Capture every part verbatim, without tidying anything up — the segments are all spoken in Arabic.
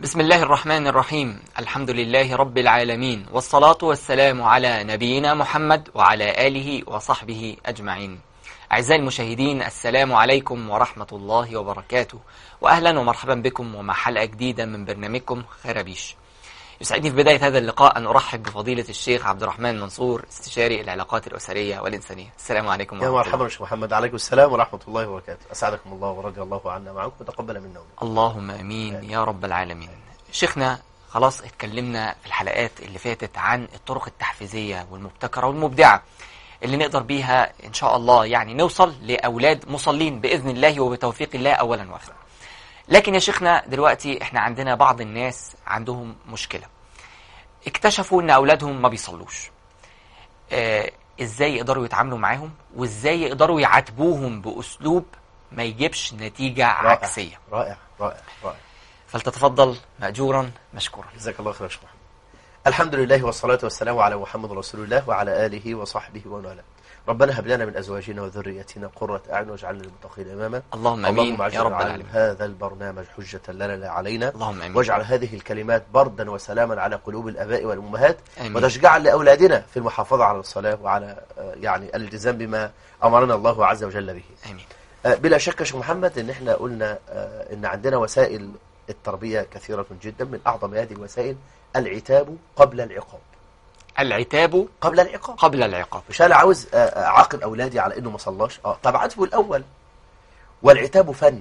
بسم الله الرحمن الرحيم. الحمد لله رب العالمين، والصلاة والسلام على نبينا محمد وعلى آله وصحبه أجمعين. أعزائي المشاهدين، السلام عليكم ورحمة الله وبركاته، وأهلا ومرحبا بكم ومع حلقة جديدة من برنامجكم خرابيش. يسعدني في بداية هذا اللقاء أن أرحب بفضيلة الشيخ عبد الرحمن منصور، استشاري العلاقات الأسرية والإنسانية. السلام عليكم ورحمة الله. يا مرحبا شيخ محمد. عليكم السلام ورحمة الله وبركاته. أسعدكم الله ورضي الله عنا معكم وتقبل منا. اللهم أمين يا رب العالمين. شيخنا، خلاص اتكلمنا في الحلقات اللي فاتت عن الطرق التحفيزية والمبتكرة والمبدعة اللي نقدر بيها إن شاء الله يعني نوصل لأولاد مصلين بإذن الله وبتوفيق الله أولا وآخرا. لكن يا شيخنا، دلوقتي احنا عندنا بعض الناس عندهم مشكلة، اكتشفوا ان اولادهم ما بيصلوش. اه ازاي يقدروا يتعاملوا معاهم، وازاي يقدروا يعاتبوهم باسلوب ما يجيبش نتيجة رائع عكسية؟ رائع رائع رائع. فلتتفضل مأجورا مشكورا. جزاك الله خير يا شيخ محمد. الحمد لله والصلاة والسلام على محمد رسول الله وعلى آله وصحبه ومن والاه. ربنا هب لنا من أزواجنا وذريتنا قرة أعين واجعلنا للمتقين إماما. اللهم آمين يا رب العالمين. هذا البرنامج حجة لنا لا علينا. اللهم آمين. واجعل هذه الكلمات بردا وسلاما على قلوب الآباء والأمهات، آمين. وتشجيعا لأولادنا في المحافظة على الصلاة وعلى يعني الالتزام بما أمرنا الله عز وجل به. آمين. بلا شك يا شيخ محمد إن احنا قلنا إن عندنا وسائل التربية كثيرة جدا. من أعظم هذه الوسائل العتاب قبل العقاب. العتاب قبل العقاب قبل العقاب. مش أنا عاوز أعاقب أولادي على إنه ما صلاش، اه طب عاتبه الأول. والعتاب فن.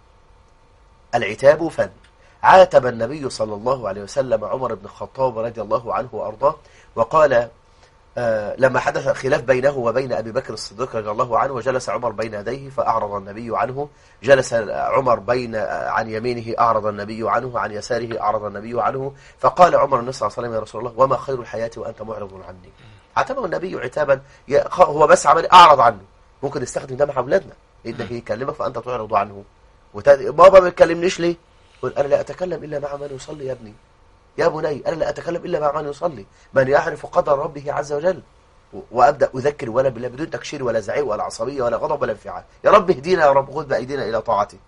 العتاب فن. عاتب النبي صلى الله عليه وسلم عمر بن الخطاب رضي الله عنه وأرضاه، وقال آه لما حدث خلاف بينه وبين أبي بكر الصديق رضي الله عنه، وجلس عمر بين يديه فأعرض النبي عنه، جلس عمر بين عن يمينه أعرض النبي عنه، عن يساره أعرض النبي عنه، فقال عمر النبي صلى الله عليه وسلم: يا رسول الله، وما خير الحياة وأنت معرض عني؟ عاتبه النبي عتابا هو بس عمل أعرض عنه. ممكن نستخدم ده مع أولادنا، إنه يكلمك فأنت تعرض عنه. وتد... بابا ما تكلمنيش ليه؟ قل: أنا لا أتكلم إلا مع من يصلي يا ابني. يا بني، أنا لا أتكلم إلا مع من يصلي، من يعرف قدر ربه عز وجل. وأبدأ أذكر ولا بالله بدون تكشير ولا زعيق ولا عصبية ولا غضب ولا انفعال. يا رب اهدينا يا رب، خذ بأيدينا إلى طاعتك.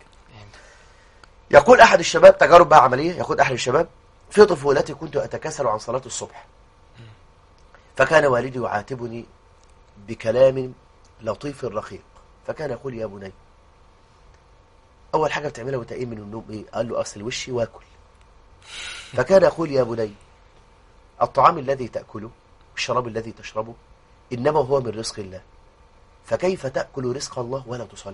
يقول أحد الشباب، تجارب بقى عملية، يقول أحد الشباب: في طفولتي كنت أتكاسل عن صلاة الصبح، فكان والدي يعاتبني بكلام لطيف رقيق، فكان يقول: يا بني، أول حاجة بتعملها وأنت قايم من النوم إيه؟ قال له: أغسل وشي وآكل. فكان يقول: يا بني، الطعام الذي تأكله والشراب الذي تشربه إنما هو من رزق الله، فكيف تأكل رزق الله ولا تصلي؟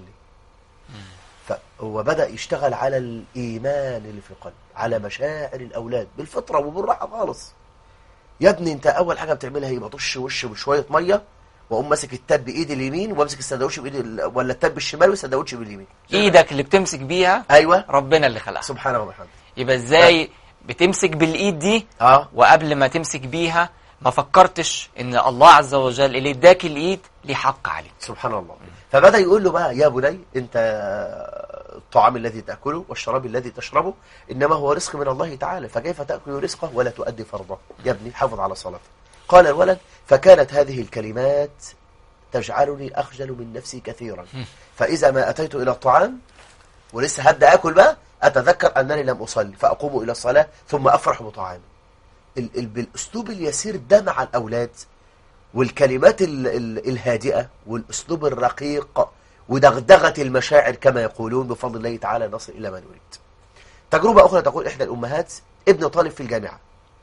فهو بدأ يشتغل على الإيمان اللي في القلب، على مشاعر الأولاد بالفطرة وبالراحة خالص. يا ابني، أنت أول حاجة بتعملها هي بطش وشه بشوية مية، وأقوم ماسك التاب بإيدي اليمين وامسك السندوتش بإيدي، ولا التاب بالشمال والسندوتش باليمين. إيدك اللي بتمسك بيها أيوة ربنا اللي خلقها سبحانه وبحمده. يبقى إزاي بتمسك بالإيد دي آه. وقبل ما تمسك بيها ما فكرتش ان الله عز وجل اللي اداك الايد ليه حق عليك؟ سبحان الله. فبدأ يقول له بقى: يا بني، انت الطعام الذي تأكله والشراب الذي تشربه انما هو رزق من الله تعالى، فكيف تأكل رزقه ولا تؤدي فرضه؟ يا ابني حافظ على صلاتك. قال الولد: فكانت هذه الكلمات تجعلني أخجل من نفسي كثيرا، فإذا ما أتيت إلى الطعام ولسه هبدأ أكل بقى أتذكر أنني لم أصلي، فأقوم إلى الصلاة ثم أفرح بطعامي. بالأسلوب اليسير ده مع الأولاد، والكلمات ال ال الهادئة والأسلوب الرقيق ودغدغة المشاعر كما يقولون، بفضل الله تعالى نصل إلى ما نريد. تجربة أخرى تقول إحدى الأمهات: ابن طالب في الجامعة،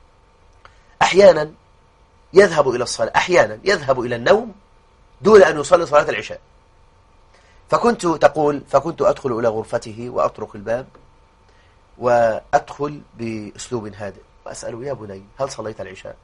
أحيانا يذهب إلى الصلاة، أحيانا يذهب إلى النوم دون أن يصلي صلاة العشاء. فكنت تقول فكنت أدخل إلى غرفته وأطرق الباب وأدخل بأسلوب هادئ وأسأله: يا بني، هل صليت العشاء؟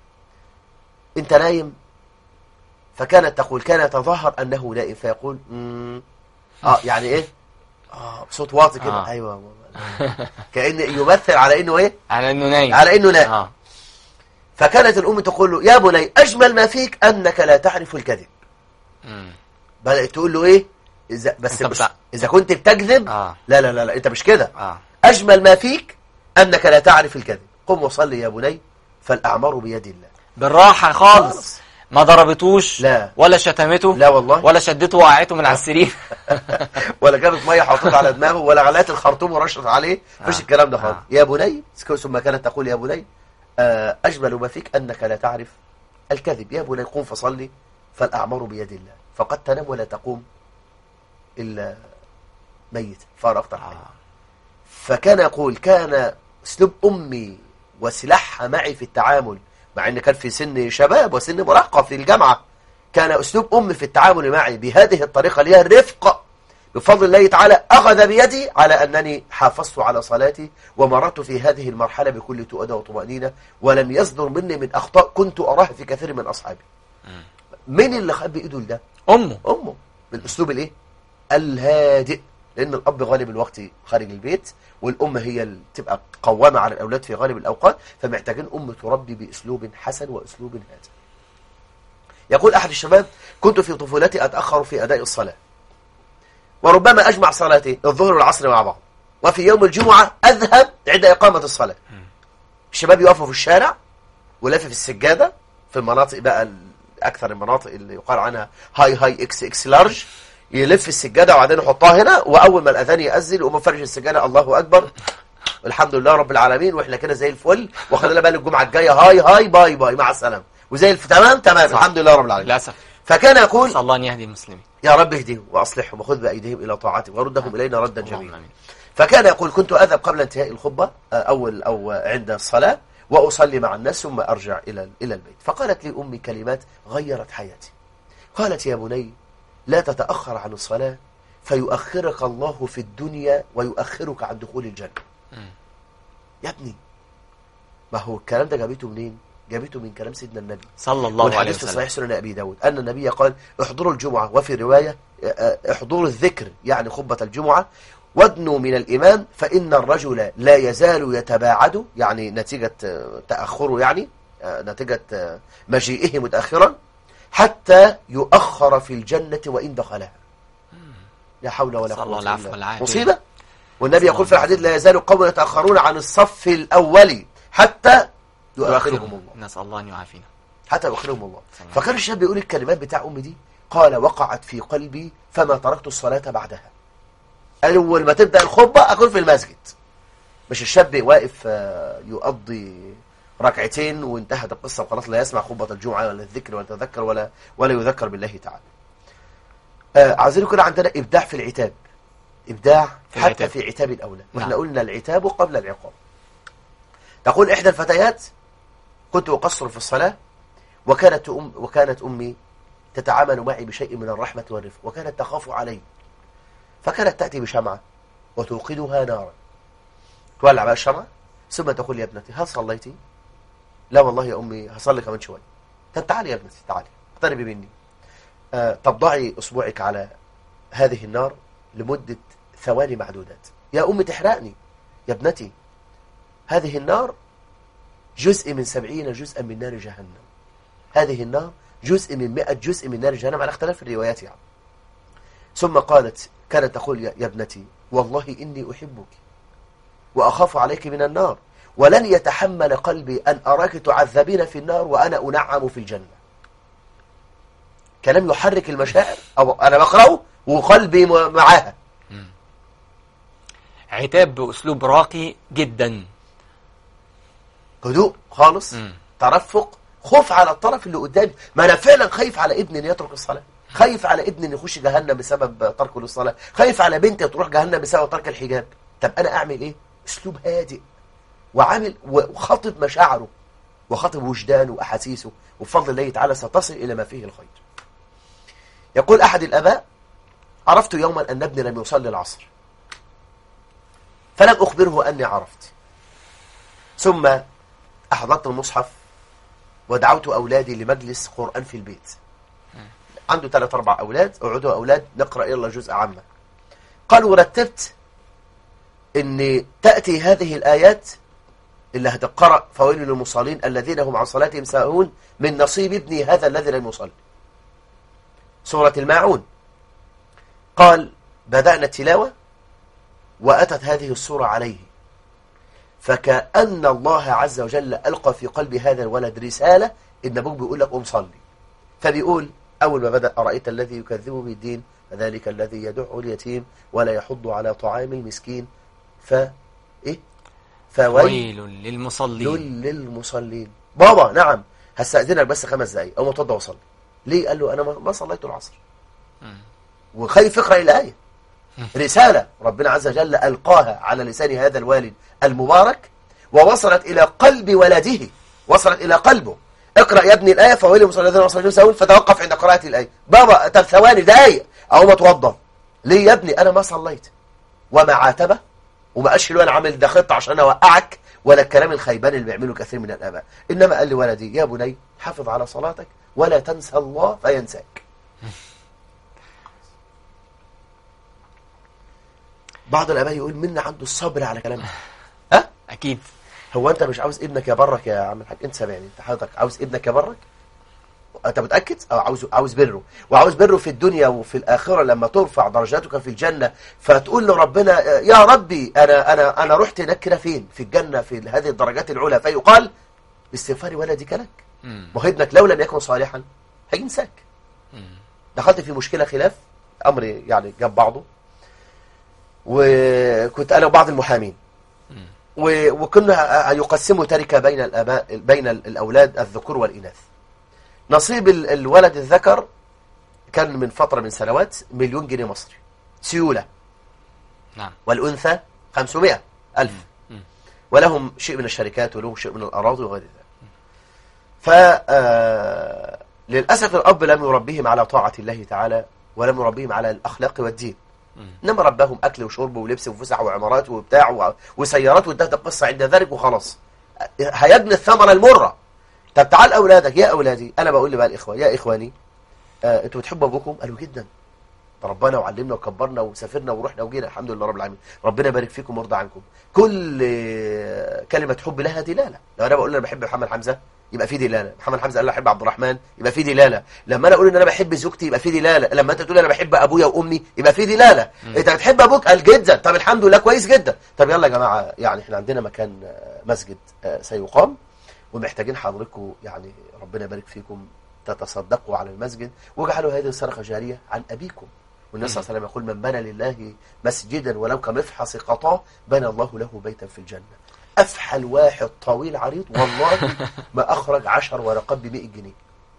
أنت نايم؟ فكانت تقول: كان يتظاهر أنه نائم، فيقول: مم. آه يعني إيه؟ آه بصوت واطي كده. آه. أيوة كأن يمثل على إنه إيه؟ على إنه نايم على إنه نائم. آه. فكانت الأم تقول له: يا بني، أجمل ما فيك أنك لا تعرف الكذب. مم. بدأت تقول له إيه؟ إذا بس مش إذا كنت بتكذب آه. لا لا لا لا أنت مش كده. آه. أجمل ما فيك أنك لا تعرف الكذب، قم وصلي يا بني، فالأعمار بيد الله. بالراحة خالص. ما ضربتوش لا. ولا شتمته لا والله. ولا شدته وقعته من على السرير ولا كانت ميه حاططها على دماغه ولا غلات الخرطوم ورشت عليه. مفيش آه. الكلام ده خالص. آه. يا بني، ثم كانت تقول يا بني آه، أجمل ما فيك أنك لا تعرف الكذب. يا بني قم فصلي فالأعمار بيد الله، فقد تنام ولا تقوم إلا ميت فارقت الحياة. آه. فكان يقول كان أسلوب أمي وسلاحها معي في التعامل، مع أن كان في سن شباب وسن مراهقة في الجامعة، كان أسلوب أمي في التعامل معي بهذه الطريقة اللي هي الرفق، بفضل الله تعالى أخذ بيدي على أنني حافظت على صلاتي ومررت في هذه المرحلة بكل تؤدى وطمأنينة، ولم يصدر مني من أخطاء كنت أراها في كثير من أصحابي. مين اللي خد بإيده لده؟ أمه. أمه. بالأسلوب الإيه؟ الهادئ، لأن الأب غالب الوقت خارج البيت، والأم هي اللي تبقى قوامة على الأولاد في غالب الأوقات، فمحتاجين أم تربي بأسلوب حسن وأسلوب هادئ. يقول أحد الشباب: كنت في طفولتي أتأخر في أداء الصلاة، وربما أجمع صلاتي الظهر والعصر مع بعض، وفي يوم الجمعة أذهب عند إقامة الصلاة. الشباب يقفوا في الشارع ولف في السجادة في المناطق بقى أكثر المناطق اللي يقال عنها هاي هاي إكس إكس لارج، يلف السجادة وبعدين يحطها هنا، وأول ما الأذان يأذن يقوم فرش السجادة الله أكبر الحمد لله رب العالمين وإحنا كده زي الفل، وخلينا بقى الجمعة الجاية هاي هاي باي باي مع السلامة وزي الف تمام تمام صح. الحمد لله رب العالمين. للأسف. فكان يقول صلى الله أن يهدي المسلمين. يا رب اهدهم وأصلحهم وخذ بأيديهم إلى طاعتك وردهم إلينا ردا اللهم جميلا. آمين. فكان يقول كنت أذهب قبل انتهاء الخطبة أول أو عند الصلاة وأصلي مع الناس ثم أرجع إلى إلى البيت. فقالت لي أمي كلمات غيرت حياتي. قالت: يا بني لا تتأخر عن الصلاة فيؤخرك الله في الدنيا ويؤخرك عن دخول الجنة. م. يا ابني، ما هو الكلام ده جابته منين؟ جابته من كلام سيدنا النبي صلى الله عليه والحديث في وسلم. صحيح سنن أبي داود أن النبي قال: احضروا الجمعة، وفي رواية احضروا الذكر يعني خطبة الجمعة، وادنوا من الإمام فإن الرجل لا يزال يتباعد، يعني نتيجة تأخره، يعني نتيجة مجيئه متأخرا، حتى يؤخر في الجنة وإن دخلها. لا حول ولا قوة إلا بالله. مصيبة. والنبي يقول في الحديث: لا يزال قوم يتأخرون عن الصف الأول حتى يؤخرهم الله. نسأل الله أن يعافينا. حتى يؤخرهم الله. فكان الشاب بيقول الكلمات بتاع أمي دي، قال: وقعت في قلبي فما تركت الصلاة بعدها. أول ما تبدأ الخطبة أكون في المسجد. مش الشاب واقف يقضي ركعتين وانتهت القصة وخلاص، لا يسمع خطبة الجمعة ولا الذكر ولا يتذكر ولا ولا يذكر بالله تعالى. آه عايزين يكون عندنا إبداع في العتاب، إبداع في حتى العتاب. في عتاب الأولاد. واحنا نعم. قلنا العتاب قبل العقاب. تقول إحدى الفتيات: كنت أقصر في الصلاة وكانت أم وكانت أمي تتعامل معي بشيء من الرحمة والرفق، وكانت تخاف علي، فكانت تأتي بشمعة وتوقدها نارا، تولع بقى الشمعة ثم تقول: يا ابنتي هل صليتي؟ لا والله يا أمي هصلي كمان شوية. طب تعالي يا ابنتي تعالي اقتربي مني. آه طب ضعي أصبعك على هذه النار لمدة ثواني معدودات. يا أمي تحرقني. يا ابنتي هذه النار جزء من سبعين جزءا من نار جهنم. هذه النار جزء من مئة جزء من نار جهنم على اختلاف الروايات يعني. ثم قالت كانت تقول: يا ابنتي والله إني أحبك وأخاف عليك من النار، ولن يتحمل قلبي أن أراك تعذبين في النار وأنا أنعم في الجنة. كلام يحرك المشاعر، أو أنا بقرأه وقلبي معاها. عتاب بأسلوب راقي جدا، هدوء خالص، م. ترفق، خوف على الطرف اللي قدامي. ما أنا فعلا خايف على ابني أن يترك الصلاة، خايف على ابني أن يخش جهنم بسبب تركه للصلاة، خايف على بنتي تروح جهنم بسبب ترك الحجاب. طب أنا أعمل إيه؟ أسلوب هادئ وعامل وخاطب مشاعره وخاطب وجدانه وأحاسيسه، وبفضل الله تعالى ستصل إلى ما فيه الخير. يقول أحد الآباء: عرفت يوما أن ابني لم يصلي العصر، فلم أخبره أني عرفت، ثم أحضرت المصحف ودعوت أولادي لمجلس قرآن في البيت. عنده ثلاث أربع أولاد، أقعدوا أولاد نقرأ يلا جزء عامة. قالوا: رتبت أن تأتي هذه الآيات اللي هتقرأ: فويل للمصلين الذين هم عن صلاتهم ساهون من نصيب ابني هذا الذي لم يصلي، سورة الماعون. قال: بدأنا التلاوة وأتت هذه السورة عليه، فكأن الله عز وجل ألقى في قلب هذا الولد رسالة إن أبوك بيقول لك قوم صلي. فبيقول أول ما بدأ أرأيت الذي يكذب بالدين فذلك الذي يدع اليتيم ولا يحض على طعام المسكين ف إيه فويل للمصلين للمصلين. بابا نعم هستأذنك بس خمس دقايق أو متوضى وصلي. ليه؟ قال له أنا ما صليت العصر. وخايف يقرأ الآية، رسالة ربنا عز وجل ألقاها على لسان هذا الوالد المبارك ووصلت إلى قلب ولده، وصلت إلى قلبه. اقرأ يا ابني الآية فويل للمصلين الذين هم يسهون، فتوقف عند قراءة الآية. بابا طب ثواني دقايق أو ما اتوضى. ليه يا ابني؟ أنا ما صليت. وما عاتبه وما قالش له أنا عامل ده خطة عشان أوقعك، ولا الكلام الخيبان اللي بيعمله كثير من الآباء. إنما قال لي ولدي يا بني حافظ على صلاتك ولا تنسى الله فينساك. بعض الآباء يقول منا عنده الصبر على كلامه. ها؟ أكيد. هو أنت مش عاوز ابنك يبرك يا عم الحاج؟ أنت سامعني، أنت حضرتك عاوز ابنك يبرك؟ أنت متأكد؟ أو عاوز عاوز بره، وعاوز بره في الدنيا وفي الآخرة لما ترفع درجاتك في الجنة فتقول له ربنا يا ربي أنا أنا أنا رحت هناك كده فين؟ في الجنة في هذه الدرجات العلى، فيقال باستغفار ولدك لك. ما هو ابنك لو لم يكن صالحا هينساك. دخلت في مشكلة خلاف أمر يعني جاب بعضه، وكنت أنا وبعض المحامين وكنا يقسموا تركة بين الآباء بين الأولاد الذكور والإناث. نصيب الولد الذكر كان من فترة من سنوات مليون جنيه مصري سيولة. نعم. والأنثى خمسمائة ألف. مم. ولهم شيء من الشركات ولهم شيء من الأراضي وغير ذلك. فللأسف الأب لم يربيهم على طاعة الله تعالى ولم يربيهم على الأخلاق والدين. إنما ربهم أكل وشرب ولبس وفسح وعمارات وبتاع وسيارات، وانتهت القصة عند ذلك وخلاص. هيجني الثمرة المرة. طب تعال أولادك يا أولادي، أنا بقول لي بقى الإخوة يا إخواني آه، أنتوا بتحبوا أبوكم؟ قالوا جدا، ربنا وعلمنا وكبرنا وسافرنا ورحنا وجينا الحمد لله رب العالمين، ربنا يبارك فيكم ويرضى عنكم. كل آه، كلمة حب لها دلالة. لو أنا بقول أنا بحب محمد حمزة يبقى في دلالة، محمد حمزة قال لي بحب عبد الرحمن يبقى في دلالة. لما أنا أقول إن أنا بحب زوجتي يبقى في دلالة. لما أنت تقول أنا بحب أبويا وأمي يبقى في دلالة. أنت بتحب أبوك؟ قال جدا. طب الحمد لله كويس جدا. طب يلا يا جماعة، يعني إحنا عندنا مكان آه، مسجد آه، سيقام ومحتاجين حضرتكم يعني ربنا يبارك فيكم تتصدقوا على المسجد واجعلوا هذه الصدقة جارية عن أبيكم. والنبي صلى الله عليه وسلم يقول من بنى لله مسجدا ولو كمفحص قطاه بنى الله له بيتا في الجنة. أفحل واحد طويل عريض والله ما أخرج عشر ورقات بمئة جنيه.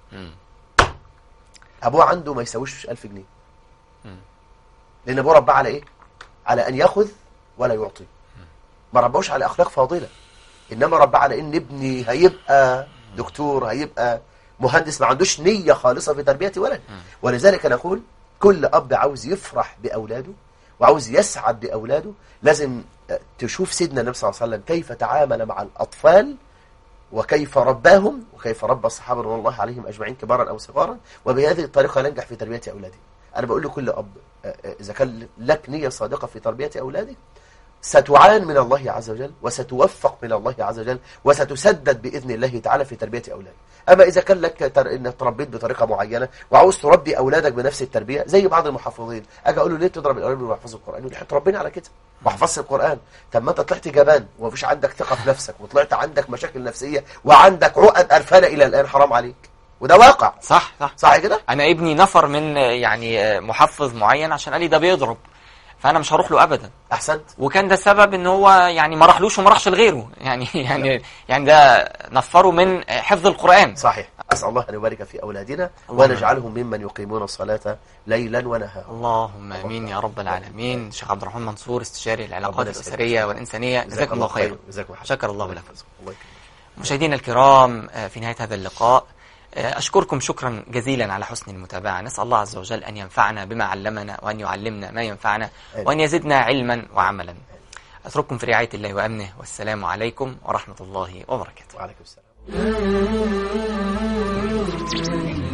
أبوه عنده ما يساويش ألف جنيه، لأن أبوه رباه على إيه؟ على أن يأخذ ولا يعطي. ما رباوش على أخلاق فاضلة، إنما رباه على إن ابني هيبقى دكتور هيبقى مهندس، ما عندوش نية خالصة في تربية ولد. ولذلك نقول كل أب عاوز يفرح بأولاده وعاوز يسعد بأولاده لازم تشوف سيدنا النبي صلى الله عليه وسلم كيف تعامل مع الأطفال وكيف رباهم وكيف ربى الصحابة رضي الله عليهم أجمعين كبارا أو صغارا، وبهذه الطريقة ننجح في تربية أولادي. أنا بقول لكل أب إذا كان لك نية صادقة في تربية أولادك ستعان من الله عز وجل وستوفق من الله عز وجل وستسدد بإذن الله تعالى في تربية أولادك. أما إذا كان لك تر... إنك تربيت بطريقة معينة وعاوز تربي أولادك بنفس التربية زي بعض المحفظين، أجي أقول له ليه تضرب الأولاد اللي بيحفظوا القرآن؟ يقول لي تربيني على كده وحفظت القرآن. طب ما أنت طلعت جبان ومفيش عندك ثقة في نفسك وطلعت عندك مشاكل نفسية وعندك عقد أرفانة إلى الآن، حرام عليك. وده واقع. صح صح صح كده. أنا ابني نفر من يعني محفظ معين عشان قال لي ده بيضرب، فانا مش هروح له ابدا. احسنت. وكان ده السبب ان هو يعني ما راحلوش وما راحش لغيره، يعني يعني يعني ده نفره من حفظ القرآن. صحيح. اسال الله ان يبارك في اولادنا ونجعلهم ممن يقيمون الصلاه ليلا ونهارا. اللهم امين يا رب العالمين. شيخ عبد الرحمن منصور استشاري العلاقات الاسريه والانسانيه، جزاكم الله خير. شكر الله لكم. مشاهدينا الكرام، في نهايه هذا اللقاء أشكركم شكرا جزيلا على حسن المتابعة. نسأل الله عز وجل أن ينفعنا بما علمنا وأن يعلمنا ما ينفعنا وأن يزدنا علما وعملا. أترككم في رعاية الله وأمنه، والسلام عليكم ورحمة الله وبركاته. وعليكم السلام.